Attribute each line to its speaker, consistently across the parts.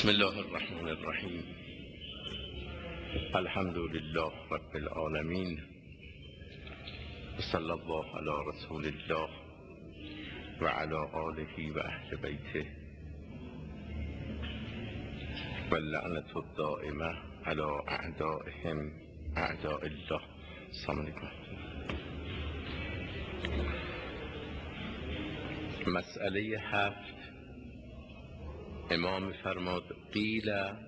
Speaker 1: بسم الله الرحمن الرحیم. الحمد لله رب العالمین و صلی الله علی رسول الله و علی آله و اهل بیته و اللعنة الدائمة علی اعدائهم اعداء الله. السلام علیکم. مسئله 7. امام فرماد قیل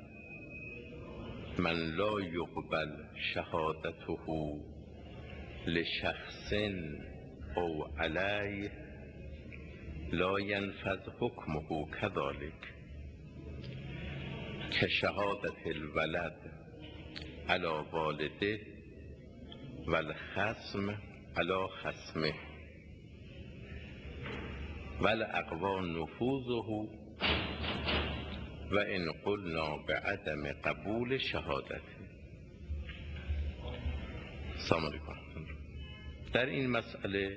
Speaker 1: من لا یقبل شهادته لشخص او علیه لا ینفذ حکمه کذلک کشهادة الولد علی والده و الخصم علی خصمه و الاقوی نفوذه و ان قلنا بعدم قبول شهادته. سلام علیکم. در این مسئله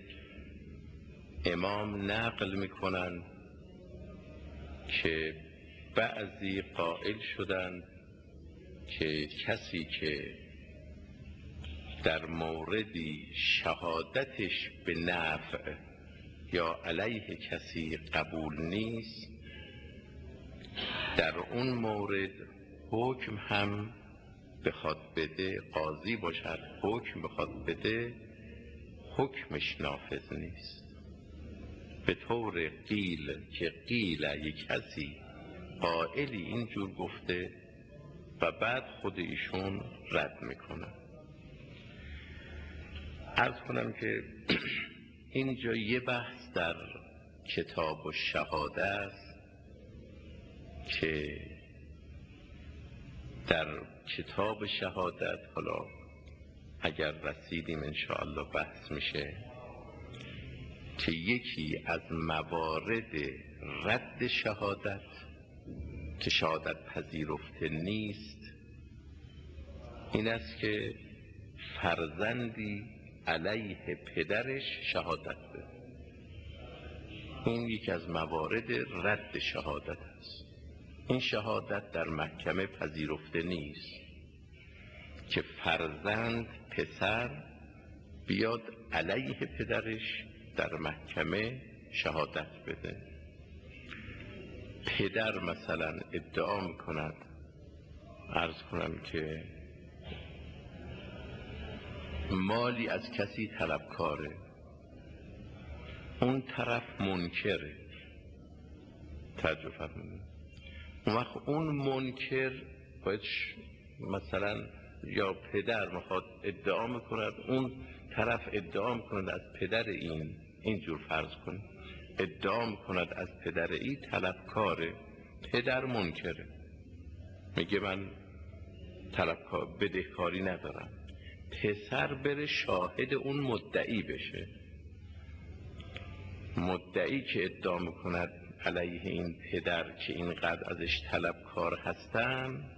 Speaker 1: امام نقل میکنند که بعضی قائل شدند که کسی که در موردی شهادتش به نفع یا علیه کسی قبول نیست، در اون مورد حکم هم بخواد بده، قاضی باشد حکم بخواد بده، حکمش نافذ نیست. به طور قیل که قیل یک کسی قائلی اینجور گفته و بعد خود ایشون رد میکنه. عرض کنم که اینجا یه بحث در کتاب الشهاده است که در کتاب شهادت، حالا اگر رسیدیم انشاءالله بحث میشه، که یکی از موارد رد شهادت که شهادت پذیرفته نیست این است که فرزندی علیه پدرش شهادت بده. این یکی از موارد رد شهادت است. این شهادت در محکمه پذیرفته نیست که فرزند پسر بیاد علیه پدرش در محکمه شهادت بده. پدر مثلا ادعا میکند، عرض کنم که مالی از کسی طلبکاره، اون طرف منکره، توجه فرمودید. اون وقت اون منکر باید مثلا یا پدر میخواد ادعا میکند، اون طرف ادعا میکند از پدر اینجور فرض کنید ادعا میکند از پدر این طلبکاره، پدر منکره، میگه من طلبکار بدهکاری ندارم. پسر بره شاهد اون مدعی بشه، مدعی که ادعا میکند علیه این پدر که اینقدر ازش طلبکار هستن،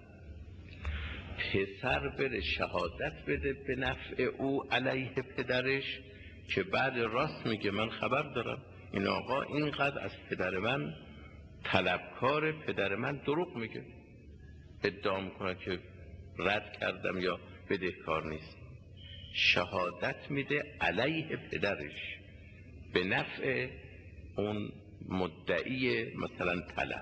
Speaker 1: پسر بره شهادت بده به نفع او علیه پدرش که بعد راست میگه من خبر دارم این آقا اینقدر از پدر من طلبکار، پدر من دروغ میگه، ادعا میکنه که رد کردم یا بدهکار نیست. شهادت میده علیه پدرش به نفع اون مدعی مثلا طلب.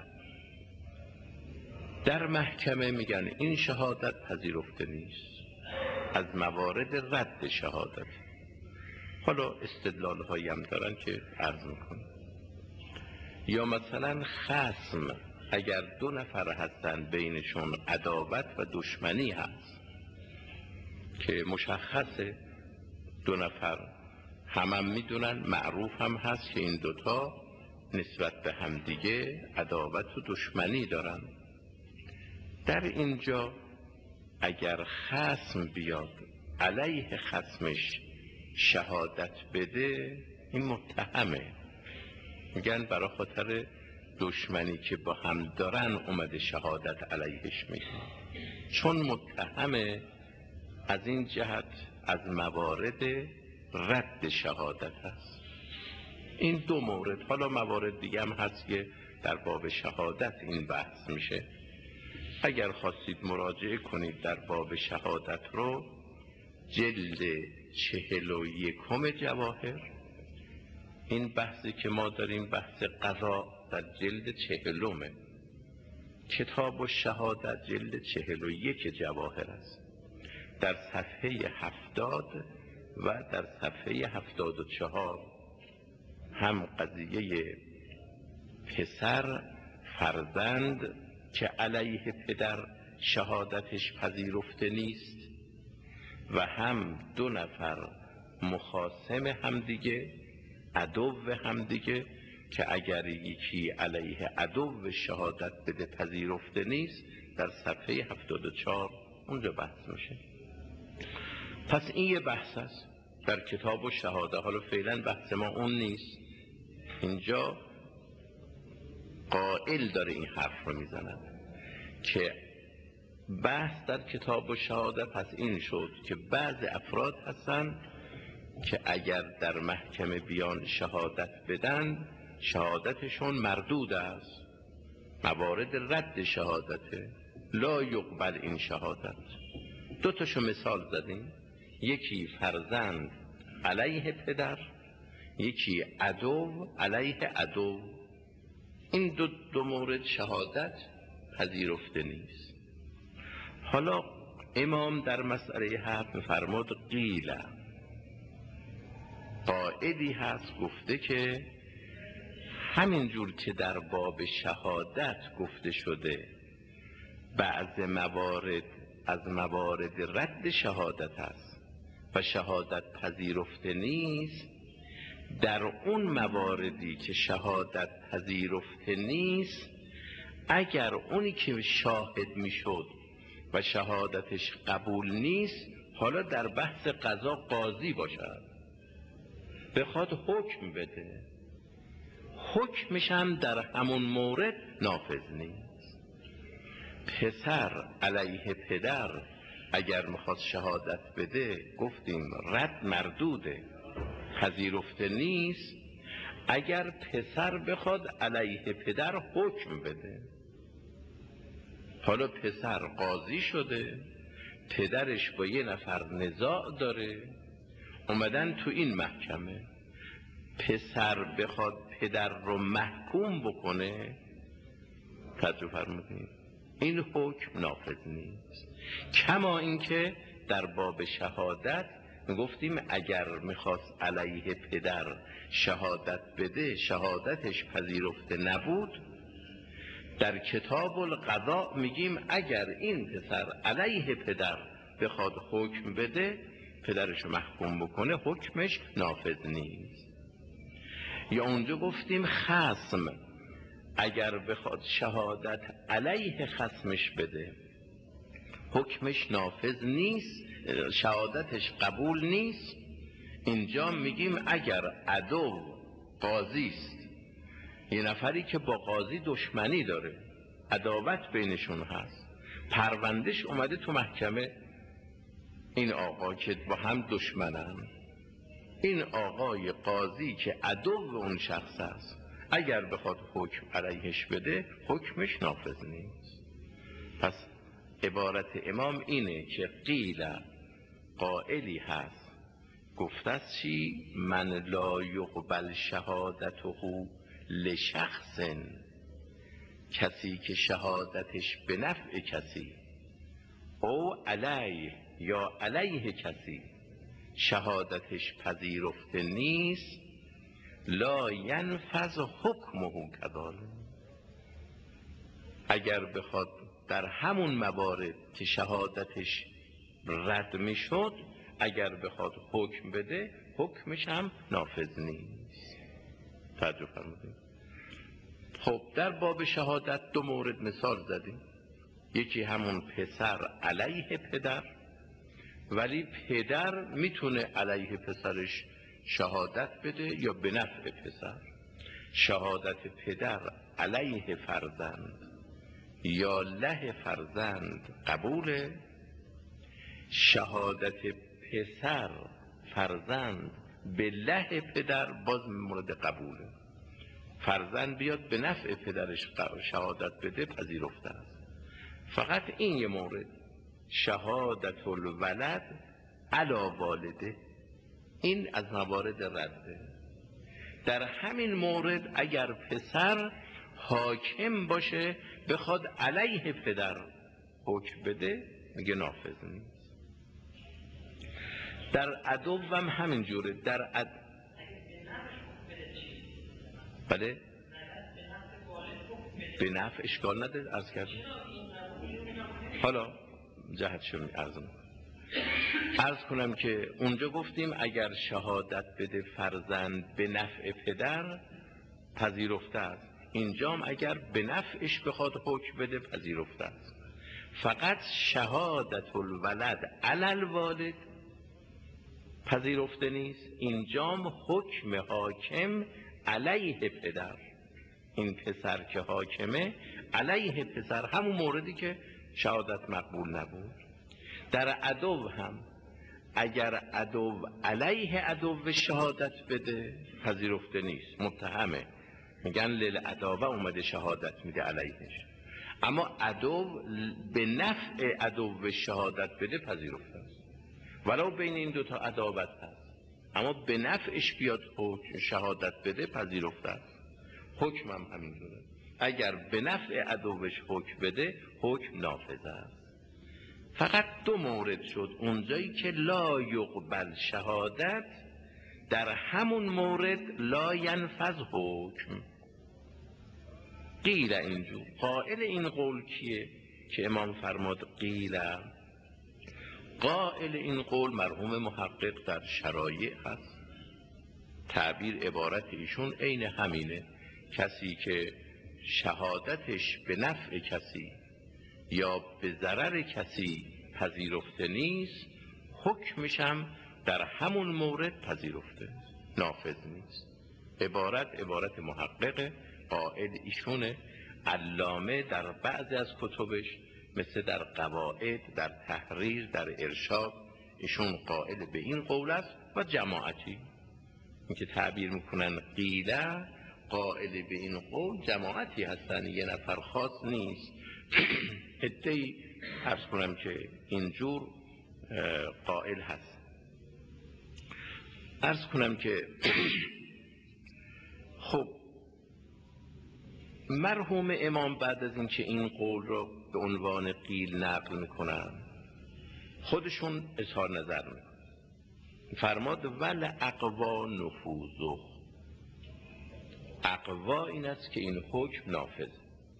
Speaker 1: در محکمه میگن این شهادت پذیرفته نیست، از موارد رد شهادت. حالا استدلال هایی هم دارن که عرض میکنن. یا مثلا خصم، اگر دو نفر هستن بینشون عداوت و دشمنی هست که مشخصه، دو نفر هم میدونن، معروف هم هست که این دوتا نسبت به همدیگه عداوت و دشمنی دارن، در اینجا اگر خصم بیاد علیه خصمش شهادت بده، این متهمه، میگن برای خاطر دشمنی که با هم دارن اومده شهادت علیهش میده، چون متهمه. از این جهت از موارد رد شهادت هست. این دو مورد. حالا موارد دیگه هم هست که در باب شهادت این بحث میشه اگر خواستید مراجعه کنید در باب شهادت رو، جلد 41 جواهر، این بحثی که ما داریم بحث قضا در جلد 40، کتاب الشهادت جلد 41 جواهر است. در صفحه 70 و در صفحه 74 هم قضیه پسر فرزند که علیه پدر شهادتش پذیرفته نیست و هم 2 نفر مخاصم همدیگه، عدو همدیگه، که اگر یکی علیه عدو شهادت بده پذیرفته نیست، در صفحه 74 اونجا بحث میشه. پس این یه بحث است در کتاب الشهاده. حالا فعلا بحث ما اون نیست، اینجا قائل داره این حرف رو میزند که بحث در کتاب الشهاده پس این شد که بعض افراد هستن که اگر در محکمه بیان شهادت بدن شهادتشون مردود است، موارد رد شهادته، لا یقبل این شهادت. 2 تاشو مثال زدیم، یکی فرزند علیه پدر، یکی عدو علیه عدو. این دو مورد شهادت پذیرفته نیست. حالا امام در مسئله 7 می‌فرماد قیل، قائلی هست گفته که همینجور که در باب شهادت گفته شده بعض موارد از موارد رد شهادت است و شهادت پذیرفته نیست، در اون مواردی که شهادت پذیرفته نیست اگر اونی که شاهد میشد و شهادتش قبول نیست، حالا در بحث قضا قاضی باشد بخواد حکم بده، حکمش هم در همون مورد نافذ نیست. پسر علیه پدر اگر میخواد شهادت بده گفتیم رد مردوده، پذیرفته نیست. اگر پسر بخواد علیه پدر حکم بده، حالا پسر قاضی شده، پدرش با 1 نفر نزاع داره، اومدن تو این محکمه، پسر بخواد پدر رو محکوم بکنه، توجه فرمودید، این حکم نافذ نیست. کما اینکه در باب شهادت گفتیم اگر میخواست علیه پدر شهادت بده شهادتش پذیرفته نبود، در کتاب القضا میگیم اگر این پسر علیه پدر بخواد حکم بده، پدرش رو محکوم بکنه، حکمش نافذ نیست. یا اونجا گفتیم خصم اگر بخواد شهادت علیه خصمش بده حکمش نافذ نیست، شهادتش قبول نیست. اینجا میگیم اگر عدو قاضی است، 1 نفری که با قاضی دشمنی داره، عداوت بینشون هست، پروندهش اومده تو محکمه، این آقا که با هم دشمنن، این آقای قاضی که عدو اون شخص است اگر بخواد حکم علیهش بده حکمش نافذ نیست. پس عبارت امام اینه که قیل، قائلی هست گفته است چی؟ من لا یقبل شهادته لشخص، کسی که شهادتش به نفع کسی او علیه یا علیه کسی شهادتش پذیرفته نیست، لا ینفذ حکمه کذالک. اگر بخواد در همون موارد که شهادتش رد میشد اگر بخواد حکم بده حکمش هم نافذ نیست. توجه فرمودید. خب در باب شهادت 2 مورد مثال زدیم، یکی همون پسر علیه پدر، ولی پدر میتونه علیه پسرش شهادت بده یا به نفع پسر. شهادت پدر علیه فرزند یا له فرزند قبوله، شهادت پسر فرزند به له پدر باز مورد قبوله. فرزند بیاد به نفع پدرش شهادت بده پذیرفته است، فقط این یه مورد، شهادت الولد علی والده، این از موارد رده. در همین مورد اگر پسر حاکم باشه بخواد علیه پدر حکم بده میگه نافذ نیست. در عدو هم همین جوره. بله به نفع اشکال نداره. عرض کردم حالا جهتشو عرض کنم که اونجا گفتیم اگر شهادت بده فرزند به نفع پدر پذیرفته است، اینجام اگر به نفعش بخواد حکم بده پذیرفته است. فقط شهادت الولد علی الوالد پذیرفته نیست، اینجام حکم حاکم علیه پدر، این پسر که حاکمه علیه پسر، همون موردی که شهادت مقبول نبود. در عدو هم اگر عدو علیه عدو شهادت بده پذیرفته نیست، متهمه، میگن للعداوه اومده شهادت میده علیهش. اما عدو به نفع عدو شهادت بده پذیرفته است، ولو بین این دوتا عداوت هست، اما به نفعش بیاد شهادت بده پذیرفته است. حکم هم همینطوره، اگر به نفع عدوش حکم بده حکم نافذ است. فقط دو مورد شد اونجایی که لا یقبل شهادت، در همون مورد لا ینفذ حکم. قیل اینجور، قائل این قول کیه که امام فرماد قیل؟ قائل این قول مرحوم محقق در شرایع هست، تعبیر عبارت ایشون عین همینه، کسی که شهادتش به نفع کسی یا به ضرر کسی پذیرفته نیست حکمشم در همون مورد پذیرفته نافذ نیست. عبارت محقق قائل ایشونه. علامه در بعضی از کتبش مثل در قواعد، در تحریر، در ارشاد ایشون قائل به این قول است و جماعتی این که تعبیر میکنن قیله، قائل به این قول جماعتی هستن، یه نفر خاص نیست. عده‌ای عرض کنم که اینجور قائل هست. عرض کنم که خب مرحوم امام بعد از اینکه این قول رو به عنوان قیل نقل میکنن خودشون اظهار نظر میکنن، فرماد ول اقوا نفوذه، اقوا این است که این حکم نافذ.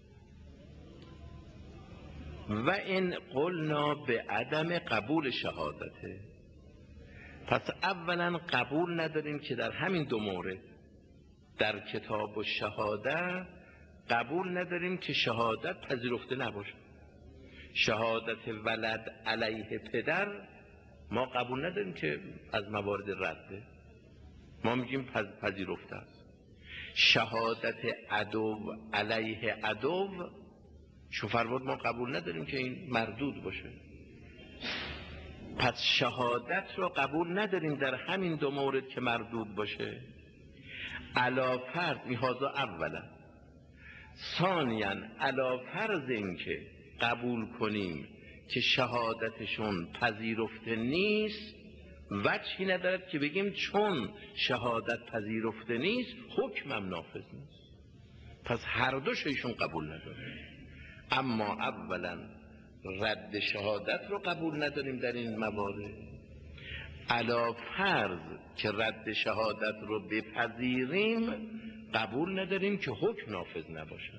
Speaker 1: و این قلنا به عدم قبول شهادته، پس اولا قبول نداریم که در همین دو مورد در کتاب و شهادت قبول نداریم که شهادت پذیرفته نباشه. شهادت ولد علیه پدر ما قبول نداریم که از موارد رده، ما میگیم پذیرفته است. شهادت عدو علیه عدو چون فرمود ما قبول نداریم که این مردود باشه، پس شهادت رو قبول نداریم در همین دو مورد که مردود باشه. علا فرض میهازا اولا، ثانیاً علا فرض این که قبول کنیم که شهادتشون پذیرفته نیست، وجهی ندارد که بگیم چون شهادت پذیرفته نیست حکمم نافذ نیست. پس هر دوشون قبول نداریم. اما اولا رد شهادت رو قبول نداریم در این موارد، علا فرض که رد شهادت رو بپذیریم قبول نداریم که حکم نافذ نباشه.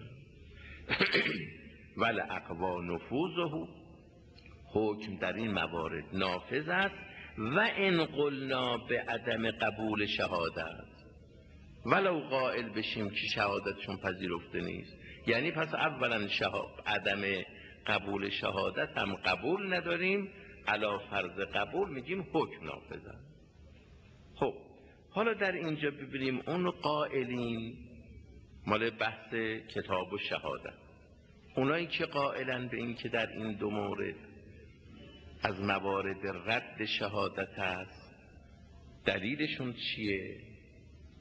Speaker 1: ول اقوا نفوذه، حکم در این موارد نافذ است. و ان قلنا به عدم قبول شهادت، ولو قائل بشیم که شهادتشون پذیرفته نیست، یعنی پس اولا عدم قبول شهادت هم قبول نداریم، علا فرض قبول میگیم حکم نافذ است. خب حالا در اینجا ببینیم اون قائلین مال بحث کتاب و شهادت، اونایی که قائلن به این که در این دو مورد از موارد رد شهادت است، دلیلشون چیه؟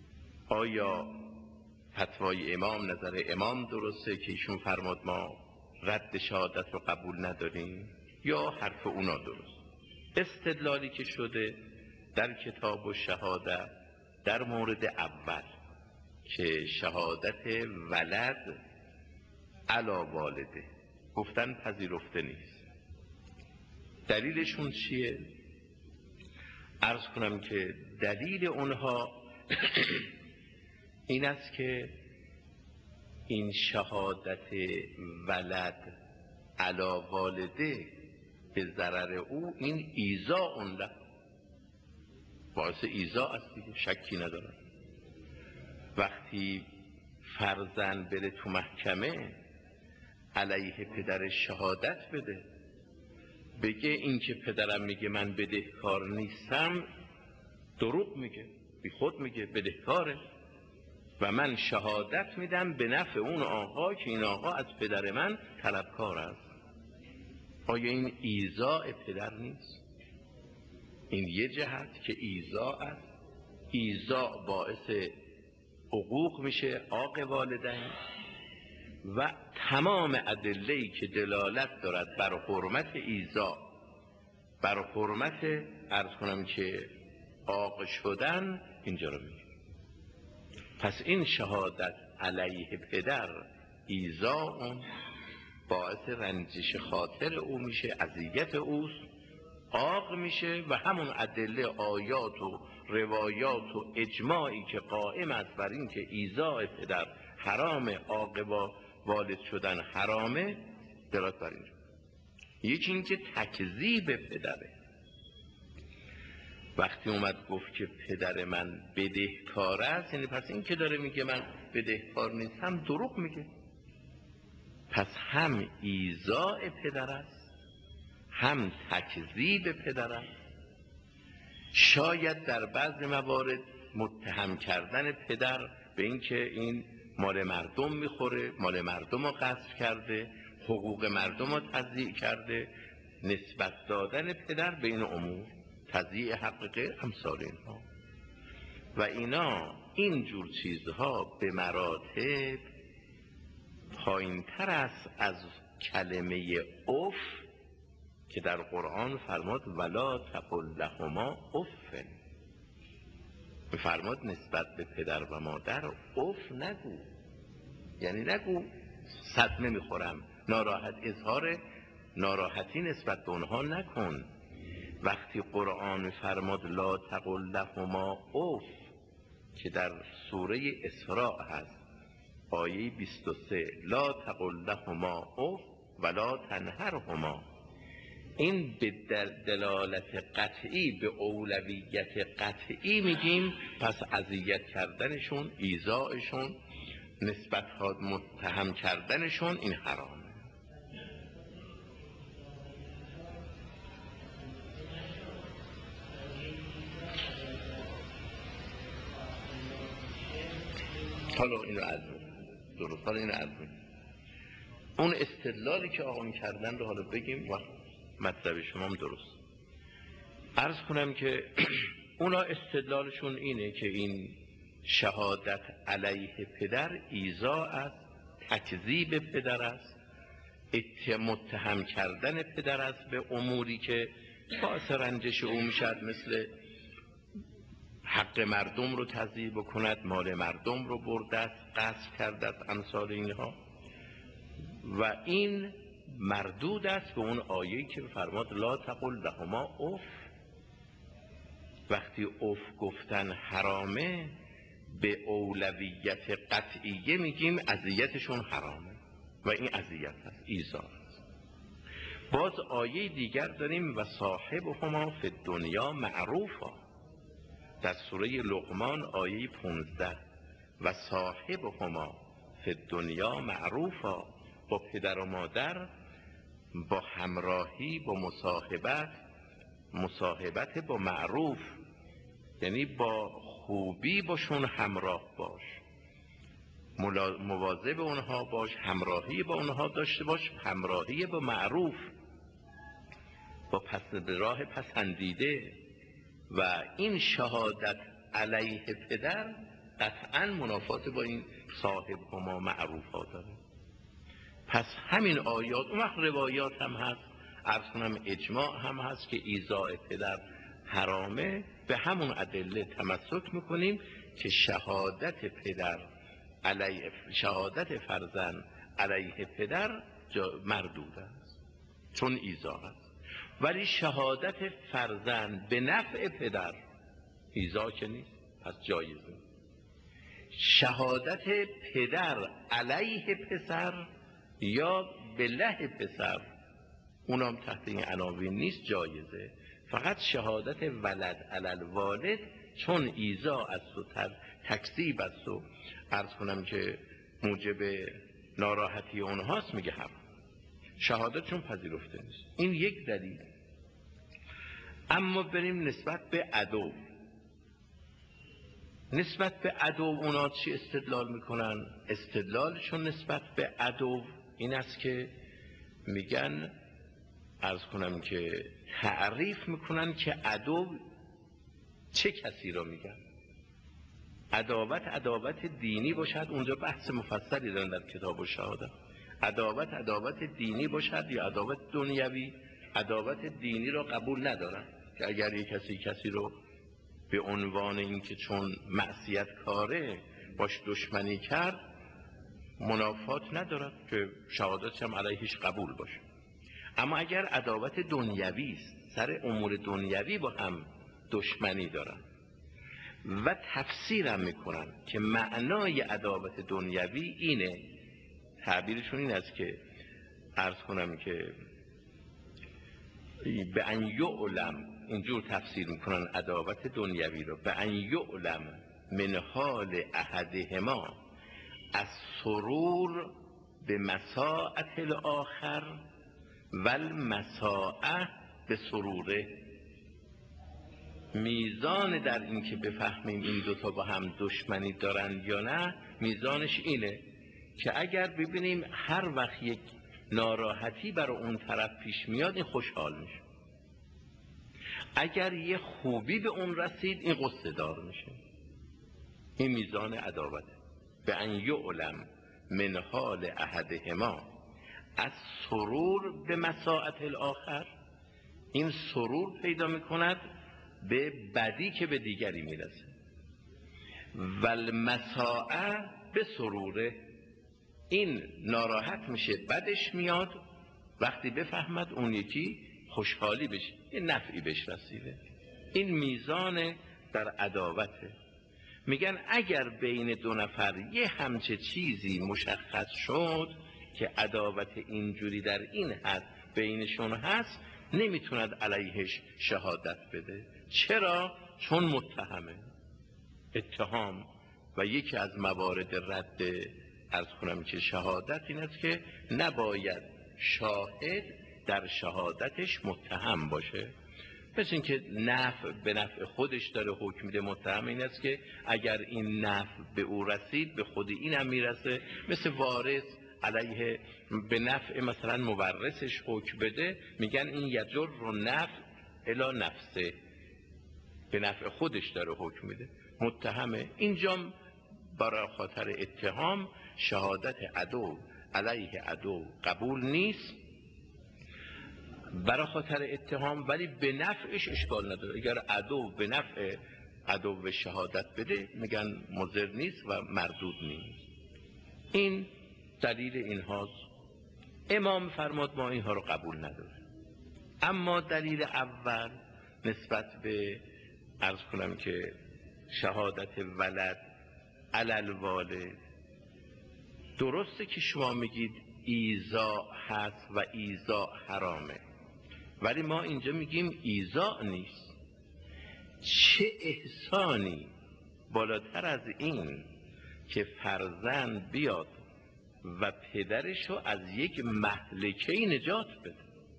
Speaker 1: آیا فتوای امام، نظر امام درسته که ایشون فرماد ما رد شهادت رو قبول نداریم یا حرف اونا درست؟ استدلالی که شده در کتاب الشهاده در مورد اول که شهادت ولد علی والده گفتن پذیرفته نیست. دلیلشون چیه؟ عرض کنم که دلیل اونها این است که این شهادت ولد علی والده به ضرر او این ایذاء له، باعث ایذاء است دیگه، شکی ندارم. وقتی فرزند بره تو محکمه علیه پدرش شهادت بده، بگه این که پدرم میگه من بدهکار نیستم دروغ میگه، بی خود میگه، بدهکاره و من شهادت میدم به نفع اون آقا که این آقا از پدر من طلبکار است. آیا این ایذاء پدر نیست؟ این یه جهت که ایذاء است. ایذاء باعث حقوق میشه، عاق والدین، و تمام ادله‌ای که دلالت دارد بر حرمت ایذاء، بر حرمت عرض کنم که عاق شدن اینجا رو میگه. پس این شهادت علیه پدر ایذاء باعث رنجش خاطر او میشه، اذیت اوست، عاق میشه و همون ادله آیات و روایات و اجماعی که قائم است بر این که ایذاء پدر حرام، عاق با والد شدن حرامه، دلالت بر اینجا. یکی این که تکذیب پدره. وقتی اومد گفت که پدر من بدهکار است، یعنی پس این که داره میگه من بدهکار نیستم دروغ میگه. پس هم ایذاء پدر است، هم تکذیب پدر است. شاید در بعض موارد متهم کردن پدر به این که این مال مردم میخوره، مال مردم رو غصب کرده، حقوق مردم رو تضییع کرده، نسبت دادن پدر به این امور، تضییع حق غیر، امثال اینها و اینا، این جور چیزها به مراتب پایین تر است از کلمه اف که در قرآن فرماد ولا تقل لهما اف. فرماد نسبت به پدر و مادر اف نگو، یعنی نگو صدمه میخورم، ناراحت، اظهار ناراحتی نسبت به اونها نکن. وقتی قرآن فرماد لا تقل لهما اف که در سوره اسراء هست آیه 23 لا تقل لهما اف ولا تنهرهما، این به دلالت قطعی به اولویت قطعی میگیم پس اذیت کردنشون، ایذاءشون، نسبت ها متهم کردنشون این حرامه. حالا اینو درست، حالا اینو اون استدلالی که آقا کردن رو حالا بگیم و مطلب شما هم درست. عرض کنم که اونا استدلالشون اینه که این شهادت علیه پدر ایذاء است، تکذیب پدر است، متهم کردن پدر است به اموری که باعث رنجش او میشد، مثل حق مردم رو تضییع بکند، مال مردم رو برده است، غصب کرده است، امثال اینها. و این مردود است به اون آیه‌ای که فرماد لا تقل لهما اف. وقتی اف گفتن حرامه به اولویت قطعیه میگیم اذیتشون حرامه و این اذیت است، ایذاء است. باز آیه دیگر داریم و صاحبهما فی الدنیا معروفا در سوره لقمان آیه 15 و صاحبهما فی الدنیا معروفا، با پدر و مادر با همراهی، با مصاحبت با معروف، یعنی با خوبی باشون همراه باش، مواظب اونها باش، همراهی با اونها داشته باش، همراهی با معروف، با به راه پسندیده. و این شهادت علیه پدر قطعا منافات با این صاحب هما معروف ها داره. پس همین آیات، اون وقت روایات هم هست، عرض کنم اجماع هم هست که ایذاء پدر حرامه. به همون ادله تمسک میکنیم که شهادت فرزند علیه پدر مردود است، چون ایذاء است. ولی شهادت فرزند به نفع پدر ایذاء که نیست، پس جایزه. شهادت پدر علیه پسر یا به له پسر، اونم تحت این عناوین نیست، جایزه. فقط شهادت ولد علی الوالد چون ایذاء است و تکذیب است و عرض کنم که موجب ناراحتی اونهاست، میگه هم شهادت چون پذیرفته نیست. این یک دلیل. اما بریم نسبت به عدو. نسبت به عدو اونا چی استدلال میکنن؟ استدلالشون نسبت به عدو این است که میگن، عرض کنم که تعریف میکنن که عدو چه کسی را میگن. عداوت دینی باشد، اونجا بحث مفصلی دارن در کتاب الشهاده. عداوت دینی باشد یا عداوت دنیوی. عداوت دینی را قبول ندارن که اگر یک کسی رو به عنوان اینکه چون معصیت کاره باش دشمنی کرد، منافات ندارد که شهادتش هم علیهش قبول باشه. اما اگر عداوت دنیوی است، سر امور دنیوی با هم دشمنی دارن و تفسیرم میکنن که معنای عداوت دنیوی اینه، تعبیرشون این است که عرض کنم که به ان یعلم، اینجور تفسیر میکنن عداوت دنیوی رو، به ان یعلم من حال احدهما از سرور به مساعت الاخر و المساعه به سروره. میزان در این که بفهمیم این دوتا با هم دشمنی دارن یا نه، میزانش اینه که اگر ببینیم هر وقت یک ناراحتی برای اون طرف پیش میاد، این خوشحال میشه. اگر یه خوبی به اون رسید، این غصه دار میشه. این میزان عداوت. به ان یعلم من حال احدهما از سرور به مساعت الاخر، این سرور پیدا میکند به بدی که به دیگری میرسه. و المساعه به سروره، این ناراحت میشه، بدش میاد، وقتی بفهمد اون یکی خوشحالی بشه، یه نفعی بهش رسیده. این میزان در عداوته. میگن اگر بین دو نفر یه همچه چیزی مشخص شد که عداوت اینجوری در این حد بینشون هست، نمیتوند علیهش شهادت بده. چرا؟ چون متهمه. اتهام و یکی از موارد رد عرض کنم که شهادت این است که نباید شاهد در شهادتش متهم باشه. مثل این که نفع به نفع خودش داره حکم میده. متهم این است که اگر این نفع به او رسید به خود این هم میرسه. مثل وارث علیه به نفع مثلا مورثش حکم بده، میگن این یجر رو نفع الی نفسه، به نفع خودش داره حکم میده. متهمه. اینجا برای خاطر اتهام شهادت عدو علیه عدو قبول نیست برای خاطر اتهام، ولی به نفعش اشکال نداره. اگر عدو به نفع عدو شهادت بده، میگن مضر نیست و مردود نیست. این دلیل اینهاست. امام فرماد ما اینها رو قبول نداره. اما دلیل اول نسبت به عرض کنم که شهادت ولد علی الوالد، درسته که شما میگید ایذاء هست و ایذاء حرامه، ولی ما اینجا میگیم ایذاء نیست. چه احسانی بالاتر از این که فرزند بیاد و پدرشو از یک مهلکه نجات بده.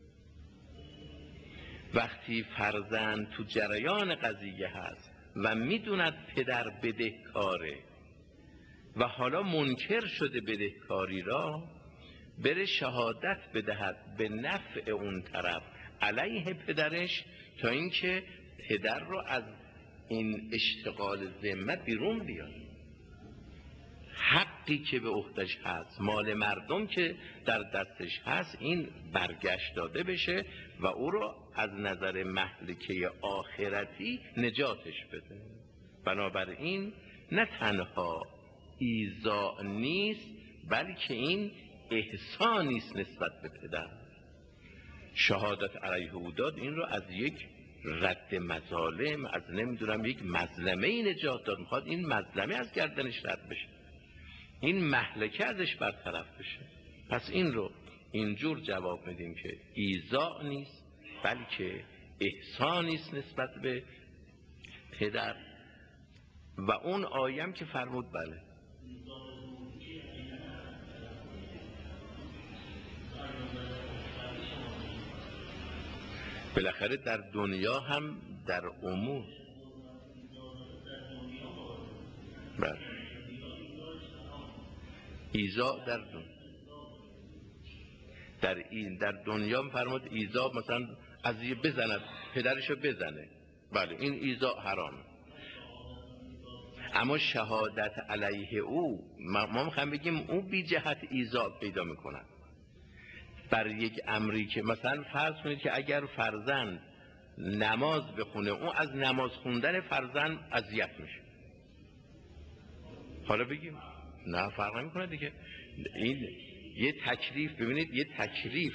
Speaker 1: وقتی فرزند تو جریان قضیه هست و میدوند پدر بدهکاره و حالا منکر شده بدهکاری را، بره شهادت بدهد به نفع اون طرف علیه پدرش، تا اینکه پدر رو از این اشتغال ذمه بیرون بیاد. حقی که به عهده‌اش هست، مال مردم که در دستش هست، این برگشت داده بشه و او رو از نظر مهلکه آخرتی نجاتش بده. بنابراین نه تنها ایذاء نیست، بلکه این احسانی است نسبت به پدر. شهادت علیه او داد، این رو از یک رد مظالم، از نمیدونم یک مظلمه نجات داد. میخواد این مظلمه از گردنش رد بشه، این مهلکه ازش برطرف بشه. پس این رو اینجور جواب میدیم که ایذاء نیست، بلکه احسانی است نسبت به پدر. و اون آیم که فرمود بله، بالاخره در دنیا هم در امور، بله، ایذاء در دنیا فرمود ایذاء مثلا از بزند، پدرشو بزنه، بله این ایذاء حرامه. اما شهادت علیه او، ما میخوایم بگیم او بی جهت ایذاء پیدا میکنن بر یک امری که مثلا فرض کنید که اگر فرزند نماز بخونه، اون از نماز خوندن فرزند اذیت میشه. حالا بگیم نه فرق نمیکنه دیگه، این یه تکلیف، ببینید یه تکلیف.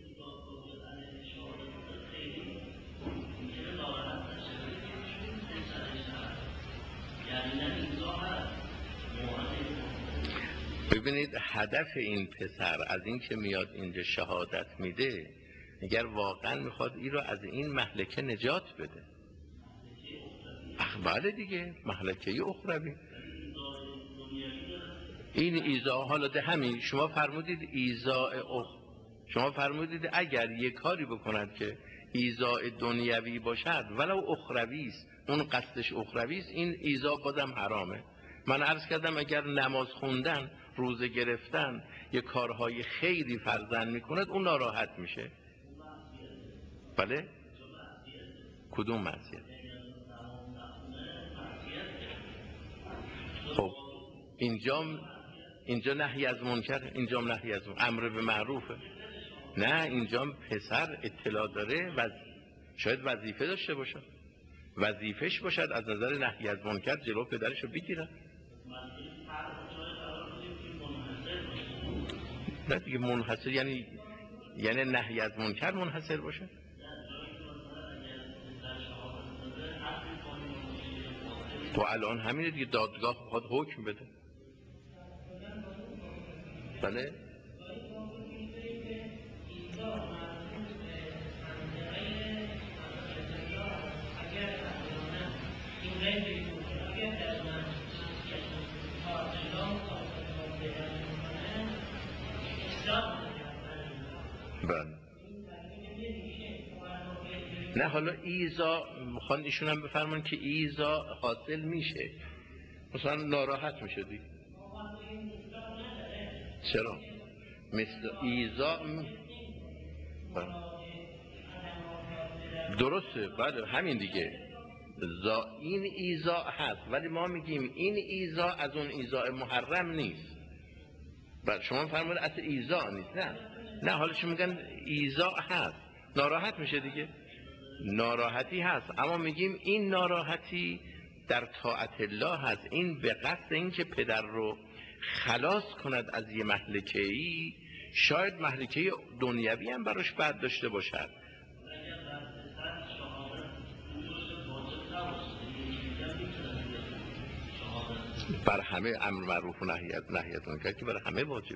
Speaker 1: ببینید هدف این پسر از این که میاد اینجا شهادت میده، اگر واقعا میخواد این رو از این مهلکه نجات بده، بله دیگه، مهلکه اخروی. این ایذاء، حالا ده همین شما فرمودید ایذاء شما فرمودید اگر یک کاری بکند که ایذاء دنیوی باشد ولو اخروی است، اون قصدش اخروی است، این ایذاء بازم حرامه. من عرض کردم اگر نماز خوندن، روزه گرفتن، یه کارهای خیری فرزند میکند، اون ناراحت میشه. بله؟ کدوم معصیت؟ خب اینجا نهی از منکر، اینجا نهی از امر به معروفه. نه اینجا پسر اطلاع داره و شاید وظیفه داشته باشه، وظیفش باشد از نظر نهی از منکر جلو پدرشو بگیره. نه دیگه منحصر یعنی نهی از منکر منحصر باشه. و الان همینه دیگه، دادگاه خود حکم بده. بله بله. نه حالا ایذاء میخوان ایشون هم بفرمان که ایذاء حاصل میشه، مثلا ناراحت میشه دیگه. چرا؟ مثل ایذاء درسته، بله همین دیگه، این ایذاء هست، ولی ما میگیم این ایذاء از اون ایذاء محرم نیست. بله شما فرمودید اصل ایذاء نیست. نه حالا شما میگن ایذاء هست، ناراحت میشه دیگه، ناراحتی هست، اما میگیم این ناراحتی در طاعت الله هست، این به قصد این که پدر رو خلاص کند از یه مهلکه‌ای، شاید مهلکه دنیوی هم براش بد داشته باشد. بر همه امر معروف و نهی از منکر که برای همه واجبه،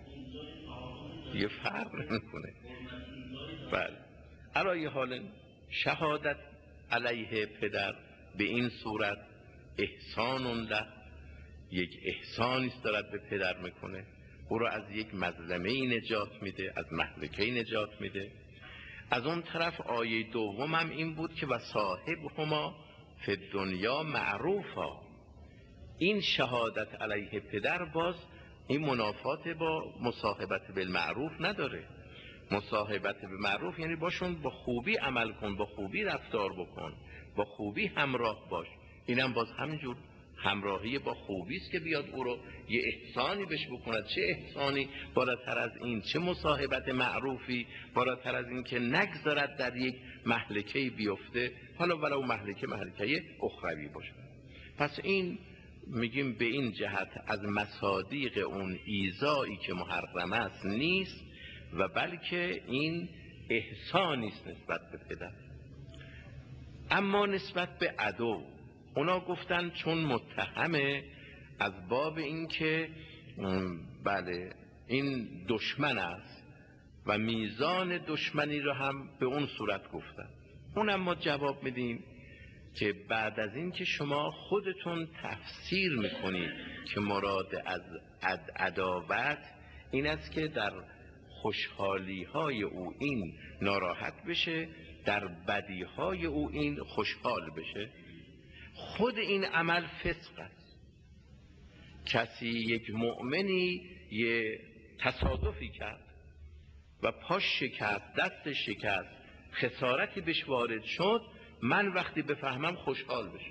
Speaker 1: یه فرق نمیکنه. بله علی حال شهادت علیه پدر به این صورت احسان له، یک احسانی است دارد به پدر میکنه، او را از یک مظلمه نجات میده، از مهلکه نجات میده. از اون طرف آیه دوم هم این بود که و صاحبهما فی الدنیا معروفا، این شهادت علیه پدر باز این منافات با مصاحبت بالمعروف نداره. مصاحبت بالمعروف یعنی باشون با خوبی عمل کن، با خوبی رفتار بکن، با خوبی همراه باش، اینم باز همینجور همراهی با خوبی است که بیاد او رو یه احسانی بهش بکند. چه احسانی بالاتر از این؟ چه مصاحبت معروفی بالاتر از این که نگذارد در یک مهلکه بیفته، حالا ولو مهلکه اخروی باشه. پس این میگیم به این جهت از مصادیق اون ایذایی که محرم است نیست، و بلکه این احسانی است نسبت به پدر. اما نسبت به عدو، اونا گفتن چون متهمه از باب این که بله این دشمن است و میزان دشمنی رو هم به اون صورت گفتن. اونم ما جواب میدیم که بعد از این که شما خودتون تفسیر میکنید که مراد از عداوت این است که در خوشحالی های او این ناراحت بشه، در بدی های او این خوشحال بشه، خود این عمل فسق است. کسی یک مؤمنی یه تصادفی کرد و پاش شکست، دستش شکست، خسارتی بهش وارد شد، من وقتی بفهمم خوشحال بشم.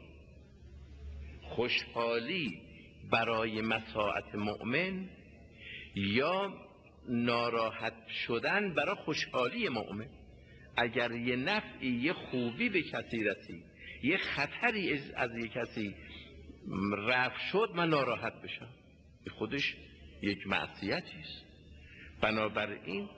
Speaker 1: خوشحالی برای مساعت مؤمن یا ناراحت شدن برای خوشحالی مؤمن. اگر یه نفعی، یه خوبی به کسی رسید، یه خطری از یه کسی رفع شد، من ناراحت بشم، خودش یک معصیتی است. بنابراین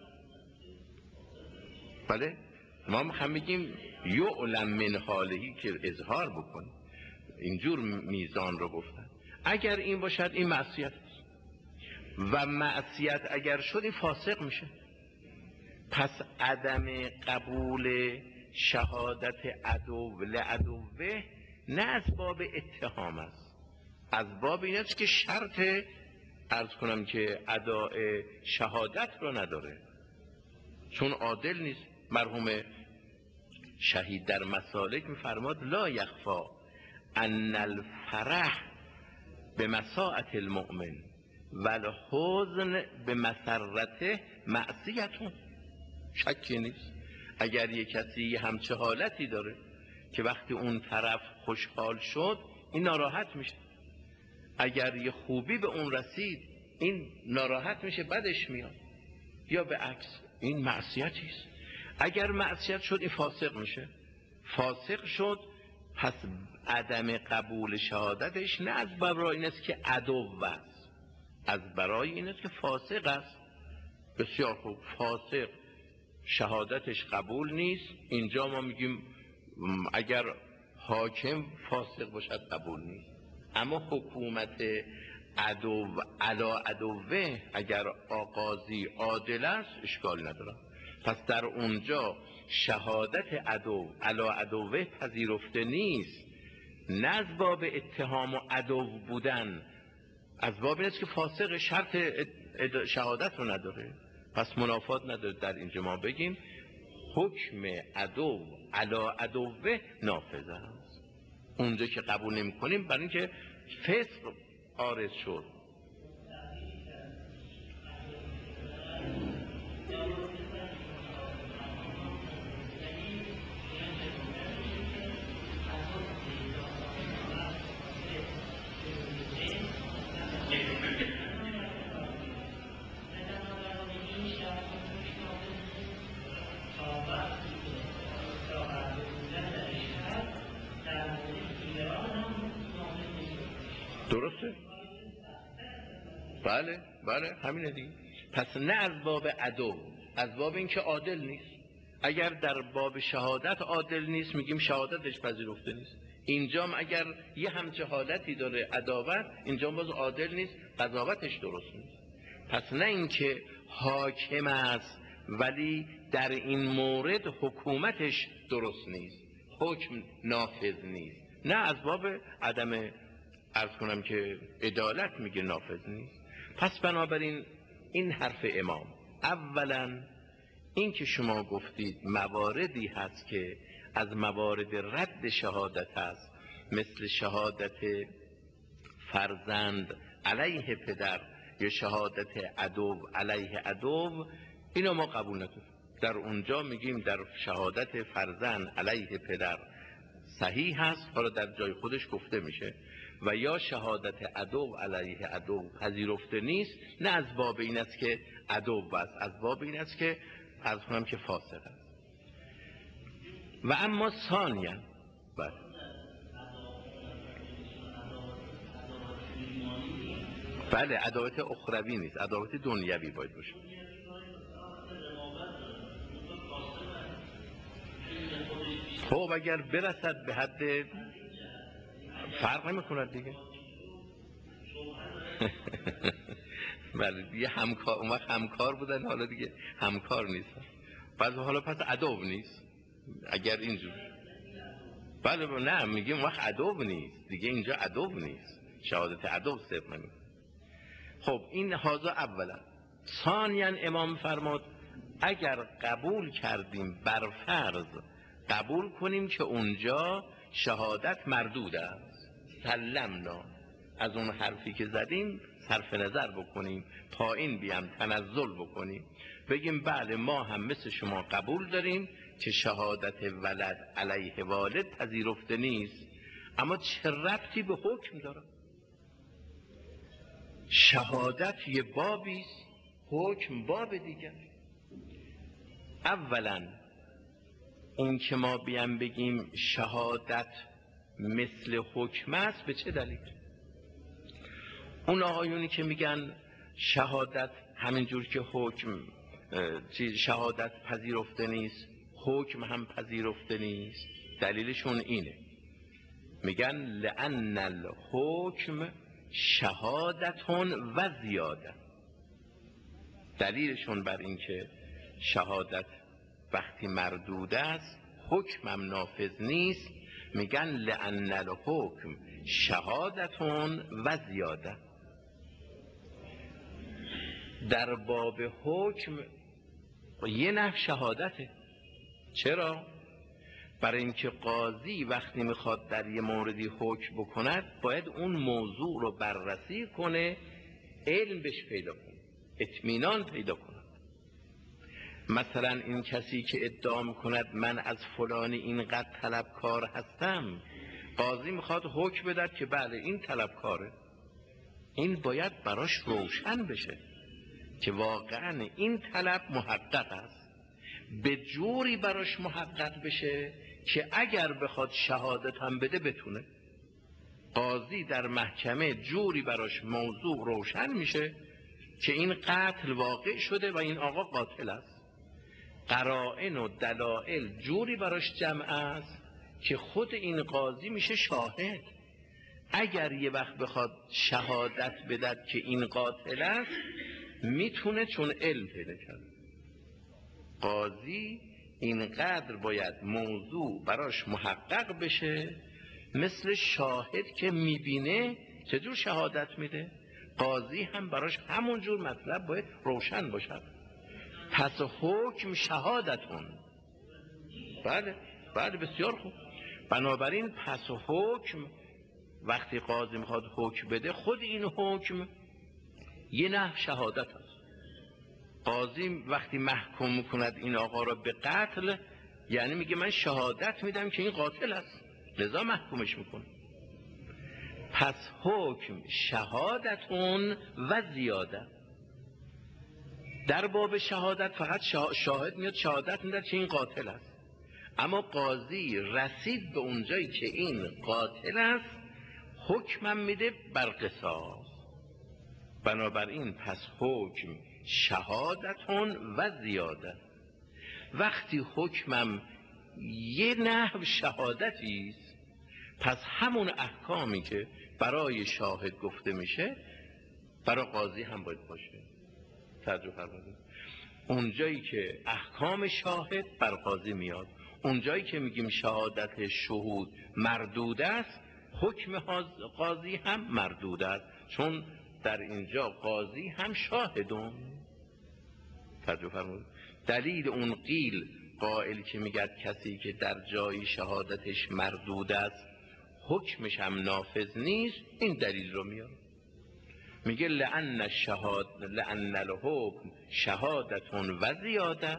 Speaker 1: بله ما هم میگیم یعلم من حالهی، که اظهار بکن. اینجور میزان رو گفتن. اگر این باشد این معصیت است، و معصیت اگر شد این فاسق میشه. پس عدم قبول شهادت عدو لعدوه نه از باب اتهام است، از باب این است که شرط عرض کنم که اداء شهادت رو نداره، چون عادل نیست. مرحوم شهید در مسالک میفرماد لا یخفا ان الفرح به مساعت المؤمن والحزن به مسرته معصیتون. شکی نیست اگر یک کسی همچه حالتی داره که وقتی اون طرف خوشحال شد این ناراحت میشه، اگر یه خوبی به اون رسید این ناراحت میشه، بدش میاد، یا به عکس، این معصیتی است. اگر معصیت شد این فاسق میشه. فاسق شد، پس عدم قبول شهادتش نه از برای این است که عدو است، از برای این است که فاسق است. بسیار خوب، فاسق شهادتش قبول نیست. اینجا ما میگیم اگر حاکم فاسق باشد قبول نیست، اما حکومت عدو علا عدوه اگر آغازی عادل است اشکال نداره. پس در اونجا شهادت عدو علا عدوه پذیرفته نیست، نه از باب اتهام و عدو بودن، از باب این است که فاسق شرط شهادت رو نداره. پس منافات نداره در اینجا ما بگیم حکم عدو علا عدوه نافذ است. اونجا که قبول نمی کنیم برای اینکه فسق عارض شد. درسته؟ بله بله همینه دیگه. پس نه از باب عدو، از باب اینکه عادل نیست. اگر در باب شهادت عادل نیست میگیم شهادتش پذیرفته نیست. اینجام اگر یه همچه حالتی داره عداوت، اینجام باز عادل نیست، قضاوتش درست نیست. پس نه اینکه حاکم است ولی در این مورد حکومتش درست نیست، حکم نافذ نیست، نه از باب عدم عرض کنم که عدالت میگه نافذ نیست. پس بنابراین این حرف امام، اولا این که شما گفتید مواردی هست که از موارد رد شهادت هست، مثل شهادت فرزند علیه پدر یا شهادت عدو علیه عدو، اینا ما قبول نداریم. در اونجا میگیم در شهادت فرزند علیه پدر صحیح هست، حالا در جای خودش گفته میشه، و یا شهادت عدو علیه عدو پذیرفته نیست، نه از باب این است که عدو است، از باب این است که از کنم که فاسق است. و اما ثانیا بله عداوت اخروی نیست، عداوت دنیوی باید باشه. خب اگر برسد به حد فرق نمی‌کند دیگه. بله دیگه همکار، اون وقت همکار بودن، حالا دیگه همکار نیستن. حالا پس عدو نیست اگر اینجور. بله نه میگیم اون وقت عدو نیست دیگه، اینجا عدو نیست، شهادت عدو صدق نمی‌کنه. خب این هازا اولا. ثانیا امام فرمود اگر قبول کردیم، بر فرض قبول کنیم که اونجا شهادت مردود است، سلمنا، از اون حرفی که زدیم صرف نظر بکنیم، پایین بیام تنزل بکنیم، بگیم بله ما هم مثل شما قبول داریم که شهادت ولد علیه والد پذیرفته نیست، اما چه ربطی به حکم داره؟ شهادت یه بابیست، حکم باب دیگر. اولا این که ما بیام بگیم شهادت مثل حکم است، به چه دلیل؟ اون آقایونی که میگن شهادت همینجور که حکم شهادت پذیرفته نیست، حکم هم پذیرفته نیست، دلیلشون اینه، میگن لأن الحکم شهادتون و زیاده. دلیلشون بر این که شهادت وقتی مردود است حکمم نافذ نیست، میگن لأن الحکم شهادتون و زیاده. در باب حکم یه نحو شهادته. چرا؟ برای اینکه قاضی وقتی میخواد در یه موردی حکم بکند باید اون موضوع رو بررسی کنه، علم بهش پیدا کنه، اطمینان پیدا کنه. مثلا این کسی که ادعا میکند من از فلانی اینقدر طلبکار هستم، قاضی میخواد حکم بدهد که بله این طلبکاره، این باید براش روشن بشه که واقعا این طلب محقق است، به جوری براش محقق بشه که اگر بخواد شهادت هم بده بتونه. قاضی در محکمه جوری براش موضوع روشن میشه که این قتل واقع شده و این آقا قاتل است، قرائن و دلائل جوری براش جمع است که خود این قاضی میشه شاهد. اگر یه وقت بخواد شهادت بدهد که این قاتل است میتونه، چون علم پیدا کرد. قاضی اینقدر باید موضوع براش محقق بشه، مثل شاهد که میبینه چجور شهادت میده، قاضی هم براش همونجور مطلب باید روشن باشد. پس حکم شهادتون. بله بسیار خوب. بنابراین پس حکم وقتی قاضی میخواد حکم بده، خود این حکم یه نحو شهادت است. قاضی وقتی محکوم میکند این آقا را به قتل، یعنی میگه من شهادت میدم که این قاتل است، لذا محکومش میکنه. پس حکم شهادتون و زیاده. در باب شهادت فقط شاهد میاد شهادت میده که این قاتل است، اما قاضی رسید به اونجایی که این قاتل است، حکمم میده بر قصاص. بنابراین پس حکم شهادتون و زیاده. وقتی حکمم یه نحو شهادتی است، پس همون احکامی که برای شاهد گفته میشه برای قاضی هم باید باشه. توجه فرمایید. اونجایی که احکام شاهد بر قاضی میاد، اونجایی که میگیم شهادت شهود مردود است، حکم قاضی هم مردود است، چون در اینجا قاضی هم شاهدون. توجه فرمایید. دلیل اون قیل قائل که میگه کسی که در جایی شهادتش مردود است حکمش هم نافذ نیست، این دلیل رو میاره. میگه لأن الحکم شهادتون و زیاده.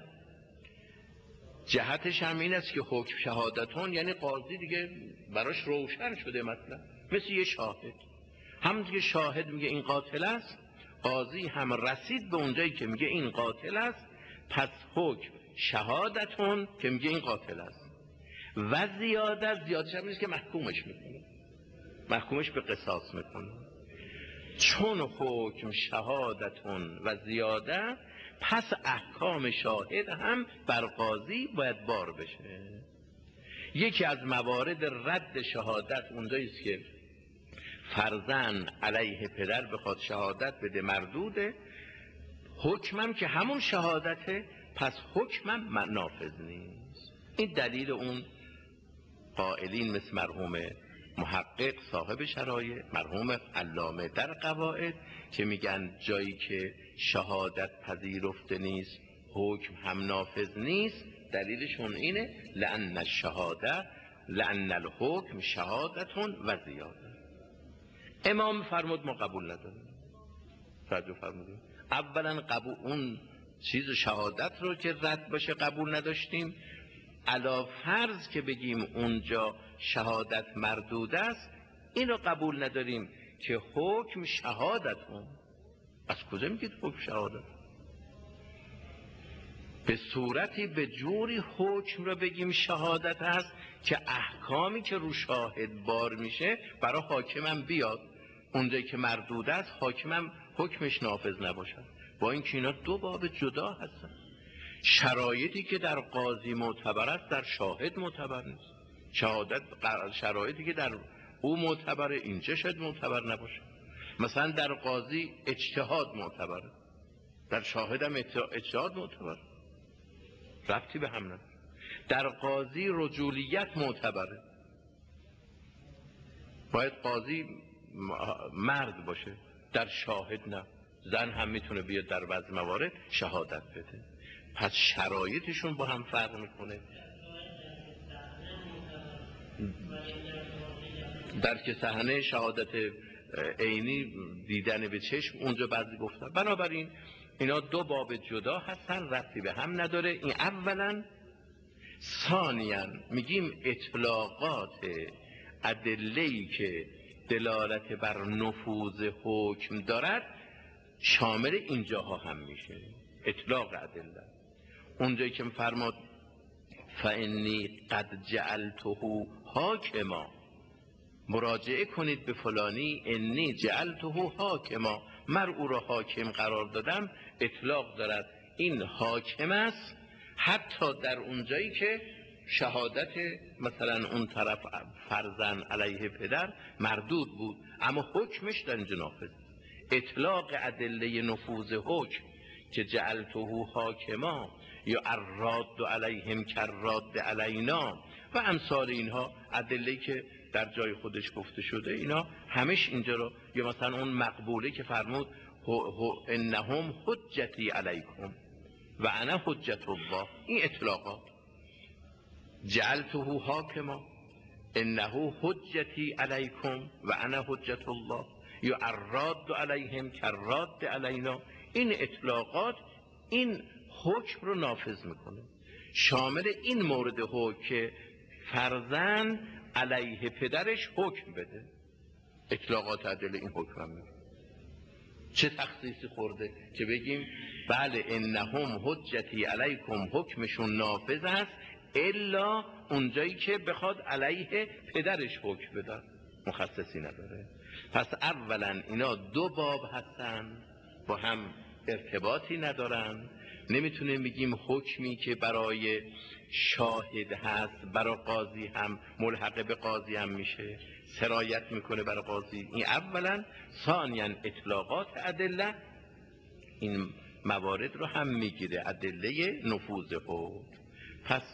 Speaker 1: جهتش هم این است که حکم شهادتون یعنی قاضی دیگه براش روشن شده، مثلا مثل یه شاهد. همونطور که شاهد میگه این قاتل است، قاضی هم رسید به اونجایی که میگه این قاتل است، پس حکم شهادتون که میگه این قاتل است و زیادش هم نیست که محکومش میکنه، محکومش به قصاص میکنه. چون حکم شهادتون و زیاده، پس احکام شاهد هم بر قاضی باید بار بشه. یکی از موارد رد شهادت اونجایی است که فرزند علیه پدر بخواد شهادت بده مردوده، حکمم که همون شهادته، پس حکمم نافذ نیست. این دلیل اون قائلین مثل مرحوم محقق صاحب شرایع، مرحوم علامه در قواعد، که میگن جایی که شهادت پذیرفته نیست حکم هم نافذ نیست، دلیلشون اینه لأن الشهاده لأن الحکم شهادتون و زیاده. امام فرمود ما قبول نداریم. توجه فرمودیم. اولا قبول اون چیز شهادت رو که رد باشه قبول نداشتیم، علا فرض که بگیم اونجا شهادت مردود است، اینو قبول نداریم که حکم شهادتون. از کجا میگید حکم شهادت؟ به صورتی به جوری حکم رو بگیم شهادت هست که احکامی که رو شاهد بار میشه برای حاکمم بیاد، اونجایی که مردود است حاکمم حکمش نافذ نباشد. با اینکه اینا دو باب جدا هستن. شرایطی که در قاضی معتبر است در شاهد معتبر نیست. شرایطی که در او معتبره اینجا شاید معتبر نباشه. مثلا در قاضی اجتهاد معتبره، در شاهد هم اجتهاد معتبره، ربطی به هم نداره. در قاضی رجولیت معتبره، باید قاضی مرد باشه، در شاهد نه، زن هم میتونه بیاد در بعض موارد شهادت بده. پس شرایطشون با هم فرق میکنه. درک صحنه شهادت عینی دیدن به چشم اونجا بعضی گفتن. بنابراین اینا دو باب جدا هستن، ربطی به هم نداره. این اولا. ثانیاً میگیم اطلاقات ادله‌ای که دلالت بر نفوذ حکم دارد شامل اینجاها هم میشه. اطلاق ادله اونجایی که فرمود فانی قد جعلته حاکما، مراجعه کنید به فلانی، انی جعلته حاکما، او را حاکم قرار دادم، اطلاق دارد این حاکم است، حتی در اونجایی که شهادت مثلا اون طرف فرزند علیه پدر مردود بود اما حکمش در اینجا نافذ. اطلاق ادله نفوذ حکم که جعلته حاکما یا الراد علیهم کراد علینا و امثال اینها، ادله که در جای خودش گفته شده، اینا همش اینجا رو، یا مثلا اون مقبوله که فرمود انهم حجتی علیکم و انا حجت الله، این اطلاقات. جعلته حاکما انه حجتی علیکم و انا حجت الله یا الراد علیهم کراد علینا، این اطلاقات این حکم رو نافذ میکنه. شامل این مورد حکم که فرزند علیه پدرش حکم بده، اطلاقات ادله این حکم هم میده. چه تخصیصی خورده که بگیم بله انهم حجتی علیکم حکمشون نافذ است، الا اونجایی که بخواد علیه پدرش حکم بده مخصصی نداره. پس اولا اینا دو باب هستن، با هم ارتباطی ندارن. نمیتونیم بگیم حکمی که برای شاهد هست برای قاضی هم ملحق به قاضی هم میشه، سرایت میکنه برای قاضی. این اولا. ثانیاً اطلاقات ادله این موارد رو هم میگیره، ادله نفوذ حکم. پس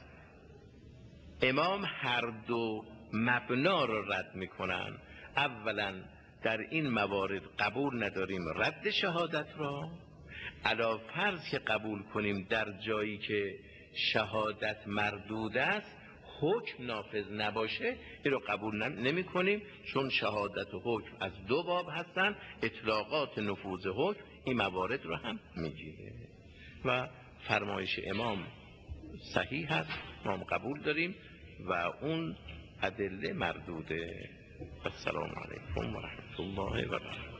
Speaker 1: امام هر دو مبنا رو رد میکنن. اولا در این موارد قبول نداریم رد شهادت را، علا فرض که قبول کنیم در جایی که شهادت مردود است حکم نافذ نباشه، این رو قبول نمی کنیم، چون شهادت و حکم از دو باب هستن. اطلاقات نفوذ حکم این موارد رو هم میگیره و فرمایش امام صحیح هست، ما قبول داریم و اون ادله مردوده. السلام علیکم و رحمت الله و برکاته.